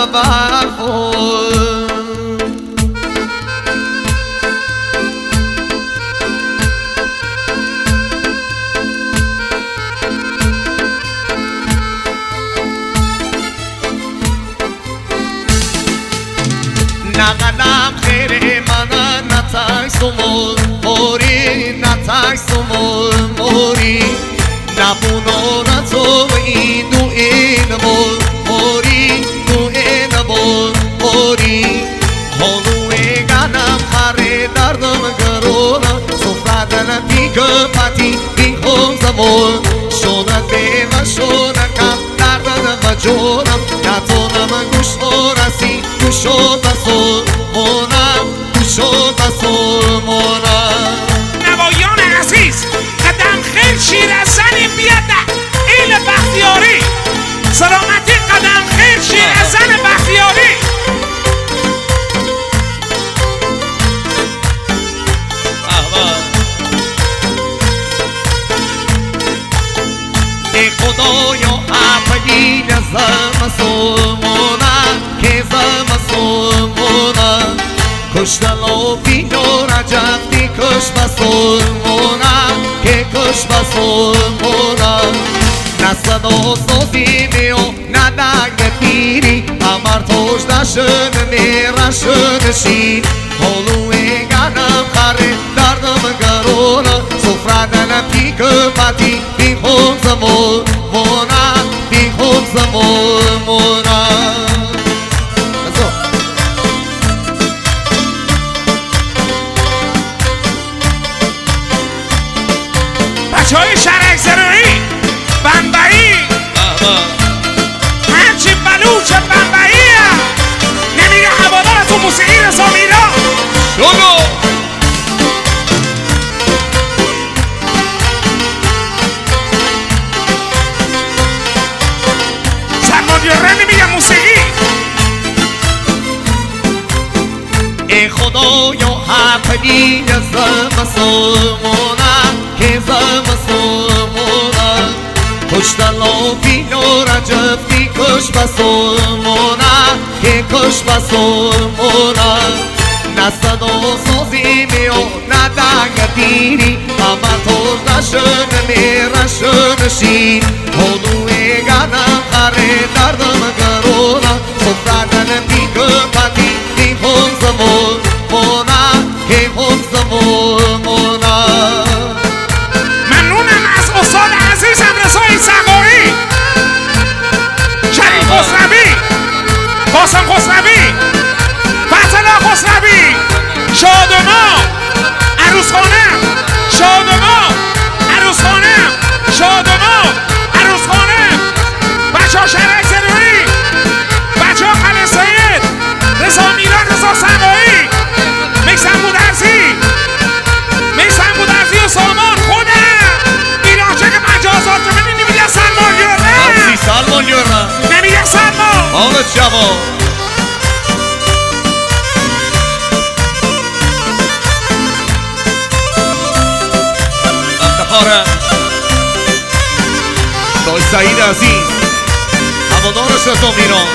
برخور نقدم خیره من نتایسمون موری نتایسمون موری نبونان تو این دو این مور موری دو این مور موری حالوی گنم خره دردم گرونم سفردن پیک پتی بی هم زمون شونت بیمه شونکم دردن مجونم نتونم گوش رسی گوشو بسول مونم گوشو بسول مونم نوایان عزیز قدم خیل شیر از زن بیاده ایل بختیاری سلامتی قدم خیل شیر از زن بختیاری ای خدایا اپگی نزم سلمونم که زم سلمونم کشتلو بینو رجفتی کش بسلمونم که کش بسلمونم نسد و سوزیمی و ندنگ پیری امر توش دشن میرشنشی حالوی گنم خره دردم گرونم سفردن پیک پتی بی خون زمون مونم بی خون زمون مونم بچه های شرک زرایی بمبئی هرچی بلوچ بمبئی نمیگه هوادار تو موسیقی رضا میران شلو سرمانیاره نمیگه موسیقی ای خدایا حفنی زم سلمونم که زم سلمونم کشتلو بینو رجفتی کش بسلمونم که کش بسلمونم نسد و سوزیمی و ندنگ دیری امر تو دشن میرشنشی حلوی گنم خره دردم گرونم سفردن پیک پتی بی خون زمون مونم که خون زمون مونم ممنونم از استاد عزیزم رضای سقایی شریف خسروی قاسم خسروی فتح‌الله خسروی شادمان عروس خانم شادمان عروس خانم شادمان عروس خانم بچه ها شرک زنوی بچه ها خل سید رضا میران رضا سقایی میسم بودرزی میسم بودرزی و سامان خودم ایراچه که 50,000 تومنی نمیگه سلمان یاره مرسی سلمان یاره نمیگه سلمان آمد شبا افتخاره دای سعید عزیز هوادارش رضا میران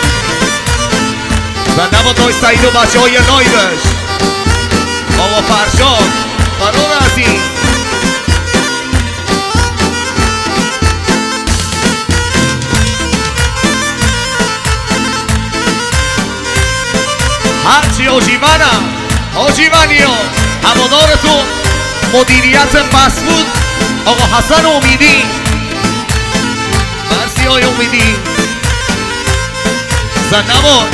و نما دای سعید و بچه های نایدش آقا فرشاد فرار عزیز هرچی حاجی منم حاجی منی ها هوادارتون مدیریت مسعود آقا حسن امیدی مرسی های امیدی زنبان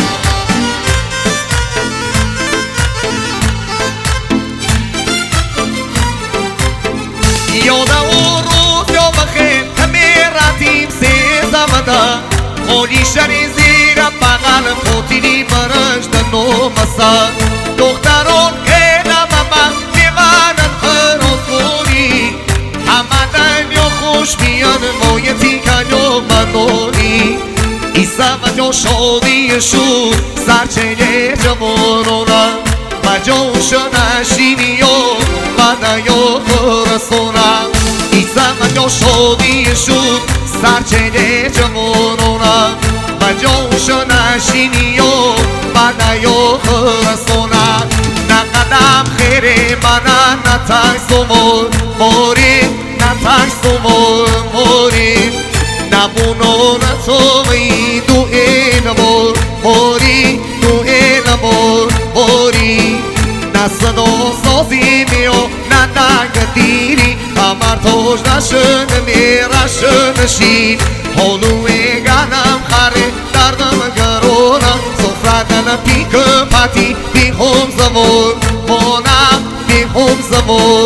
یادم اون روز یا بخیر همه رفتیم سه زمده خالی شری زیر بغل پوتینی برش در نومسه دختران که نمم میمنن خراز کنی همه دنیا خوش میان مایتی کنیا مدانی ایسا و جو شادیشون سرچه جوانانم و جوش نشینی و مدنیا رسونم ایسا و جو شادیشون سرچه جوانانم و بجوش نشینی و بدیو خرسونا نقدم خیره من نترسو موری نترسو موری نبونو نتوی دو این موری دو این موری نصد و سازی میو ندنگ دیری امر توش نشن میرشن شید حلوی گنم خره دردم گرونم سفردن پیک پتی بی هم زمون مونم بی هم زمون